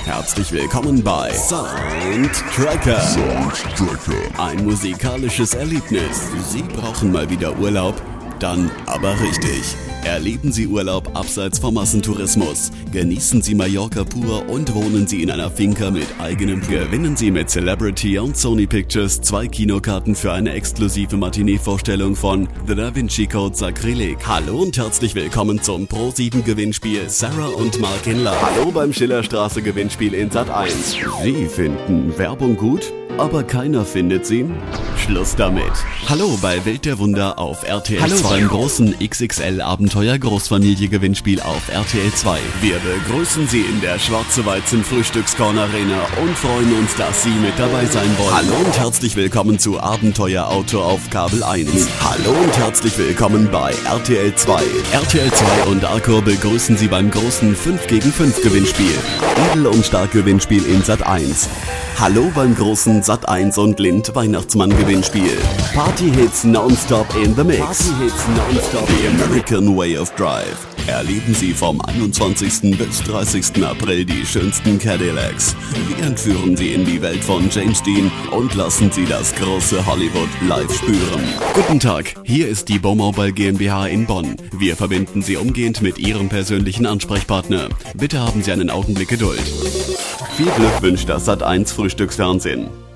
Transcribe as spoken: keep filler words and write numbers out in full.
Herzlich willkommen bei Soundtracker. Soundtracker. Ein musikalisches Erlebnis. Sie brauchen mal wieder Urlaub? Dann aber richtig. Erleben Sie Urlaub abseits vom Massentourismus. Genießen Sie Mallorca pur und wohnen Sie in einer Finca mit eigenem. Gewinnen Sie mit Celebrity und Sony Pictures zwei Kinokarten für eine exklusive Matinee-Vorstellung von The Da Vinci Code Sakrileg. Hallo und herzlich willkommen zum Pro sieben Gewinnspiel Sarah und Mark in Love. Hallo beim Schillerstraße Gewinnspiel in Sat eins. Sie finden Werbung gut, aber keiner findet sie? Schluss damit. Hallo bei Welt der Wunder auf R T L Hallo zwei beim großen X X L-Abenteuer Großfamilie-Gewinnspiel auf R T L zwei. Wir begrüßen Sie in der Schwarze Weizen Frühstückskorn Arena und freuen uns, dass Sie mit dabei sein wollen. Hallo und herzlich willkommen zu Abenteuer Auto auf Kabel eins. Hallo und herzlich willkommen bei R T L zwei. R T L zwei und Arcor begrüßen Sie beim großen fünf gegen fünf Gewinnspiel. Edel und Stark Gewinnspiel in Sat eins. Hallo beim großen Sat eins und Lind Weihnachtsmann Gewinnspiel. Party Hits nonstop in the Mix. Party Hits nonstop. The American Way of Drive. Erleben Sie vom einundzwanzigsten bis dreißigsten April die schönsten Cadillacs. Wir entführen Sie in die Welt von James Dean und lassen Sie das große Hollywood live spüren. Guten Tag, hier ist die Baumobile GmbH in Bonn. Wir verbinden Sie umgehend mit Ihrem persönlichen Ansprechpartner. Bitte haben Sie einen Augenblick Geduld. Viel Glück wünscht das Sat eins Frühstücksfernsehen.